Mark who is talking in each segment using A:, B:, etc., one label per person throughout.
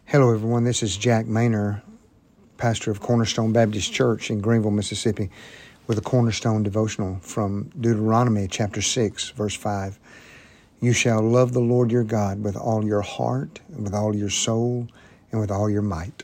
A: Hello, everyone. This is Jack Maynor, pastor of Cornerstone Baptist Church in Greenville, Mississippi, with a Cornerstone devotional from Deuteronomy chapter 6, verse 5. You shall love the Lord your God with all your heart, and with all your soul, and with all your might.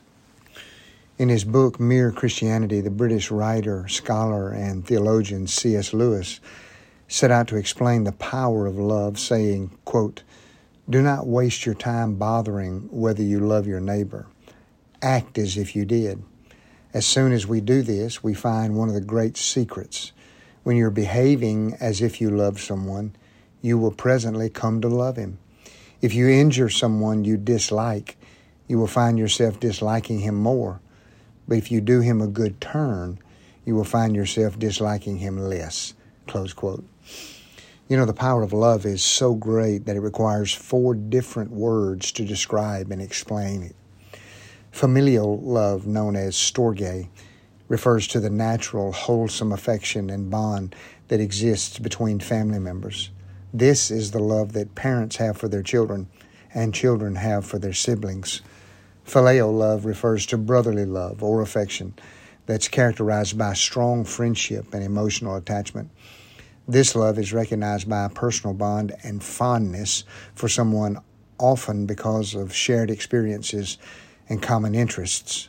A: In his book, Mere Christianity, the British writer, scholar, and theologian C.S. Lewis set out to explain the power of love, saying, quote, do not waste your time bothering whether you love your neighbor. Act as if you did. As soon as we do this, we find one of the great secrets. When you're behaving as if you love someone, you will presently come to love him. If you injure someone you dislike, you will find yourself disliking him more. But if you do him a good turn, you will find yourself disliking him less. Close quote. You know, the power of love is so great that it requires 4 different words to describe and explain it. Familial love, known as storge, refers to the natural, wholesome affection and bond that exists between family members. This is the love that parents have for their children and children have for their siblings. Phileo love refers to brotherly love or affection that's characterized by strong friendship and emotional attachment. This love is recognized by a personal bond and fondness for someone, often because of shared experiences and common interests.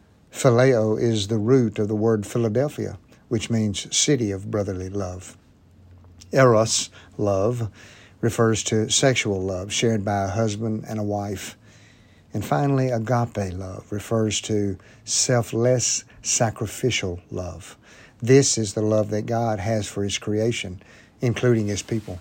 A: Phileo is the root of the word Philadelphia, which means city of brotherly love. Eros love refers to sexual love shared by a husband and a wife. And finally, agape love refers to selfless, sacrificial love. This is the love that God has for his creation, including his people.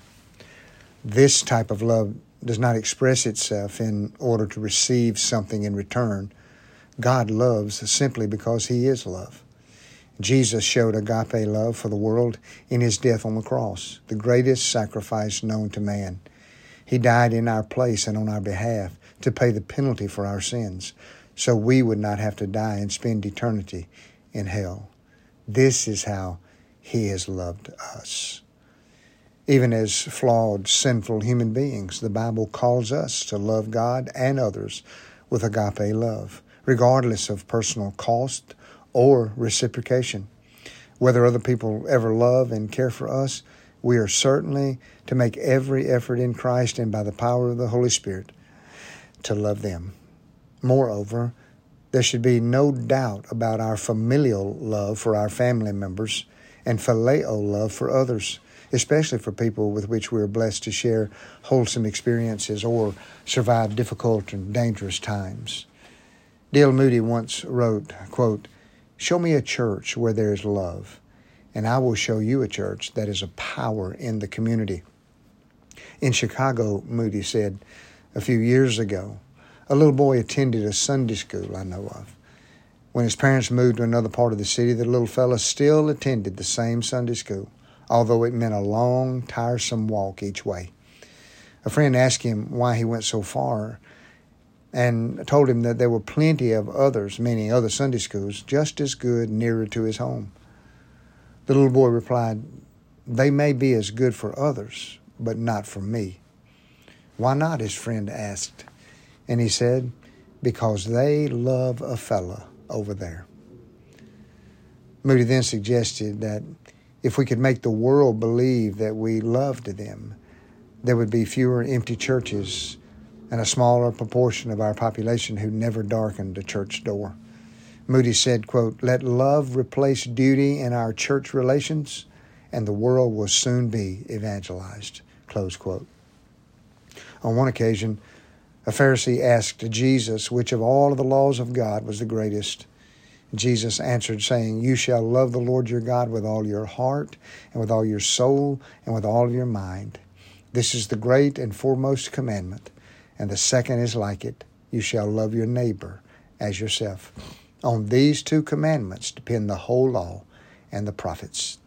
A: This type of love does not express itself in order to receive something in return. God loves simply because he is love. Jesus showed agape love for the world in his death on the cross, the greatest sacrifice known to man. He died in our place and on our behalf to pay the penalty for our sins, so we would not have to die and spend eternity in hell. This is how he has loved us. Even as flawed, sinful human beings, the Bible calls us to love God and others with agape love, regardless of personal cost or reciprocation. Whether other people ever love and care for us, we are certainly to make every effort in Christ and by the power of the Holy Spirit to love them. Moreover, there should be no doubt about our familial love for our family members and phileo love for others, especially for people with which we are blessed to share wholesome experiences or survive difficult and dangerous times. D.L. Moody once wrote, quote, show me a church where there is love, and I will show you a church that is a power in the community. In Chicago, Moody said, a few years ago, a little boy attended a Sunday school I know of. When his parents moved to another part of the city, the little fella still attended the same Sunday school, although it meant a long, tiresome walk each way. A friend asked him why he went so far and told him that there were plenty of others, meaning other Sunday schools, just as good nearer to his home. The little boy replied, they may be as good for others, but not for me. Why not? His friend asked. And he said, because they love a fella over there. Moody then suggested that if we could make the world believe that we loved them, there would be fewer empty churches and a smaller proportion of our population who never darkened a church door. Moody said, quote, let love replace duty in our church relations, and the world will soon be evangelized, close quote. On one occasion, a Pharisee asked Jesus which of all of the laws of God was the greatest. Jesus answered, saying, you shall love the Lord your God with all your heart, and with all your soul, and with all your mind. This is the great and foremost commandment, and the second is like it. You shall love your neighbor as yourself. On these 2 commandments depend the whole law and the prophets.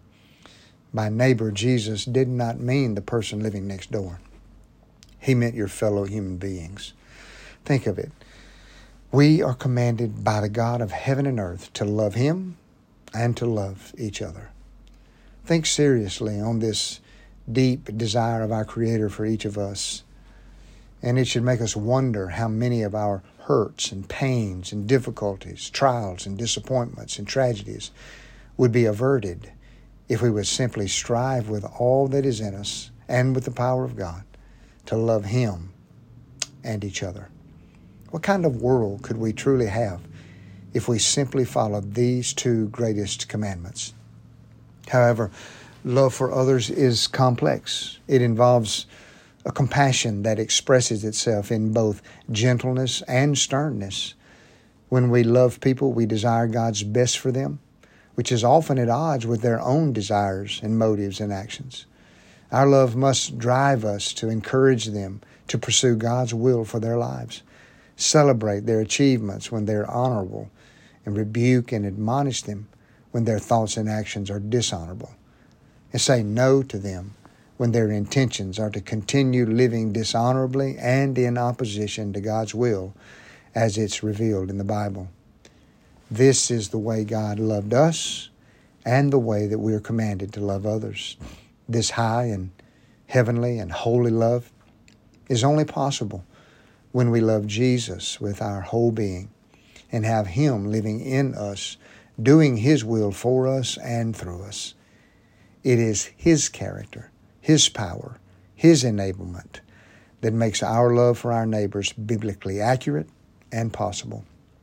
A: By neighbor, Jesus did not mean the person living next door. He meant your fellow human beings. Think of it. We are commanded by the God of heaven and earth to love him and to love each other. Think seriously on this deep desire of our Creator for each of us. And it should make us wonder how many of our hurts and pains and difficulties, trials and disappointments and tragedies would be averted if we would simply strive with all that is in us and with the power of God to love Him and each other. What kind of world could we truly have if we simply followed these two greatest commandments? However, love for others is complex. It involves a compassion that expresses itself in both gentleness and sternness. When we love people, we desire God's best for them, which is often at odds with their own desires and motives and actions. Our love must drive us to encourage them to pursue God's will for their lives, celebrate their achievements when they're honorable, and rebuke and admonish them when their thoughts and actions are dishonorable, and say no to them when their intentions are to continue living dishonorably and in opposition to God's will as it's revealed in the Bible. This is the way God loved us and the way that we are commanded to love others. This high and heavenly and holy love is only possible when we love Jesus with our whole being and have Him living in us, doing His will for us and through us. It is His character, His power, His enablement that makes our love for our neighbors biblically accurate and possible.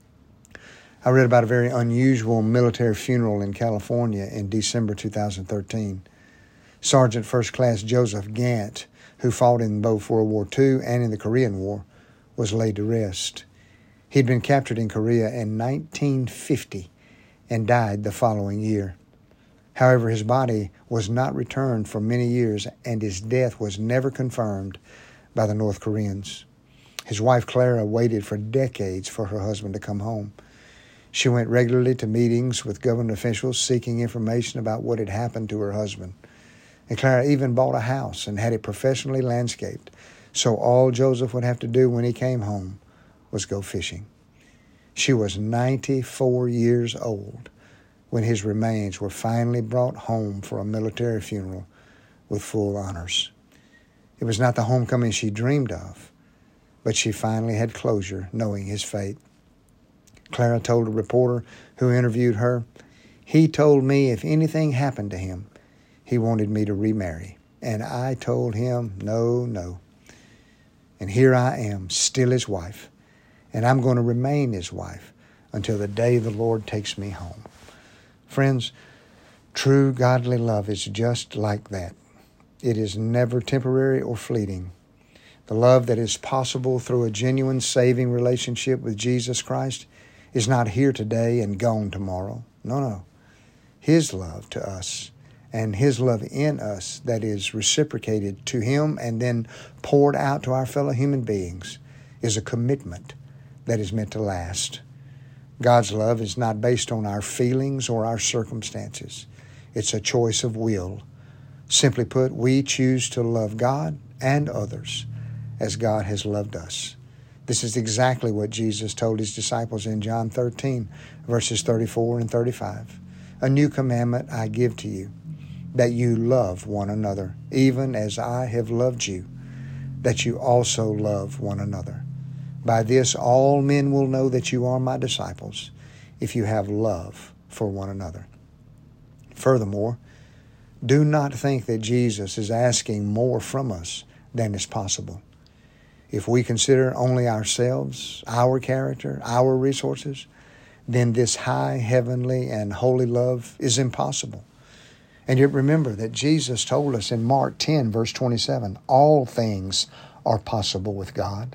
A: I read about a very unusual military funeral in California in December 2013. Sergeant First Class Joseph Gant, who fought in both World War II and in the Korean War, was laid to rest. He'd been captured in Korea in 1950 and died the following year. However, his body was not returned for many years, and his death was never confirmed by the North Koreans. His wife, Clara, waited for decades for her husband to come home. She went regularly to meetings with government officials seeking information about what had happened to her husband. And Clara even bought a house and had it professionally landscaped, so all Joseph would have to do when he came home was go fishing. She was 94 years old when his remains were finally brought home for a military funeral with full honors. It was not the homecoming she dreamed of, but she finally had closure knowing his fate. Clara told a reporter who interviewed her, "He told me if anything happened to him, he wanted me to remarry. And I told him, no. And here I am, still his wife, and I'm going to remain his wife until the day the Lord takes me home." Friends, true godly love is just like that. It is never temporary or fleeting. The love that is possible through a genuine saving relationship with Jesus Christ is not here today and gone tomorrow. No. His love to us and His love in us that is reciprocated to Him and then poured out to our fellow human beings is a commitment that is meant to last. God's love is not based on our feelings or our circumstances. It's a choice of will. Simply put, we choose to love God and others as God has loved us. This is exactly what Jesus told His disciples in John 13, verses 34 and 35. "A new commandment I give to you, that you love one another, even as I have loved you, that you also love one another. By this all men will know that you are my disciples, if you have love for one another." Furthermore, do not think that Jesus is asking more from us than is possible. If we consider only ourselves, our character, our resources, then this high, heavenly, and holy love is impossible. And yet remember that Jesus told us in Mark 10, verse 27, all things are possible with God.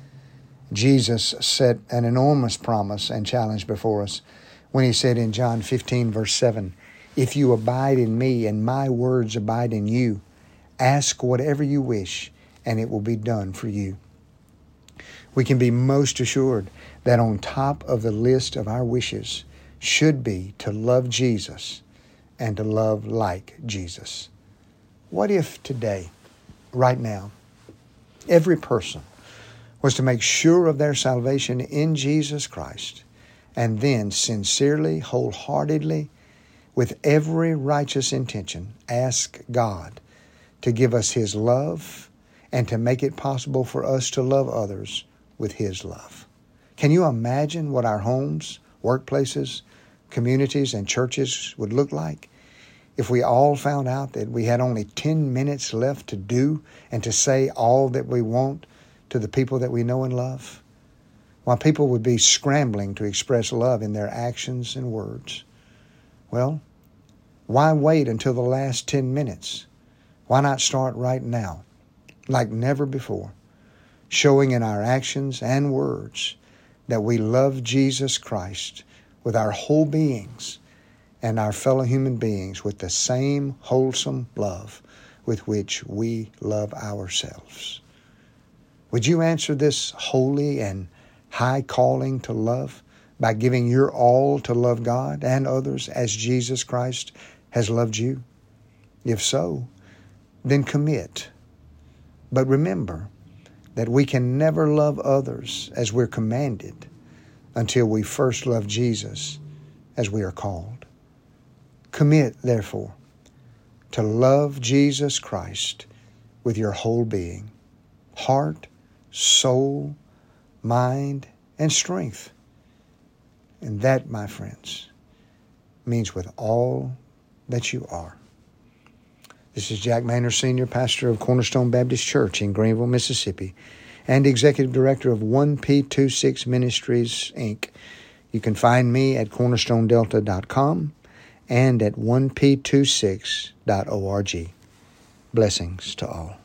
A: Jesus set an enormous promise and challenge before us when He said in John 15, verse 7, "If you abide in me and my words abide in you, ask whatever you wish, and it will be done for you." We can be most assured that on top of the list of our wishes should be to love Jesus and to love like Jesus. What if today, right now, every person was to make sure of their salvation in Jesus Christ and then sincerely, wholeheartedly, with every righteous intention, ask God to give us His love and to make it possible for us to love others with His love. Can you imagine what our homes, workplaces, communities, and churches would look like if we all found out that we had only 10 minutes left to do and to say all that we want to the people that we know and love? While people would be scrambling to express love in their actions and words. Well, why wait until the last 10 minutes? Why not start right now, like never before, showing in our actions and words that we love Jesus Christ with our whole beings and our fellow human beings with the same wholesome love with which we love ourselves? Would you answer this holy and high calling to love by giving your all to love God and others as Jesus Christ has loved you? If so, then commit. But remember that we can never love others as we're commanded until we first love Jesus as we are called. Commit, therefore, to love Jesus Christ with your whole being, heart, soul, mind, and strength. And that, my friends, means with all that you are. This is Jack Maynor, Senior Pastor of Cornerstone Baptist Church in Greenville, Mississippi, and Executive Director of 1P26 Ministries, Inc. You can find me at cornerstonedelta.com and at 1P26.org. Blessings to all.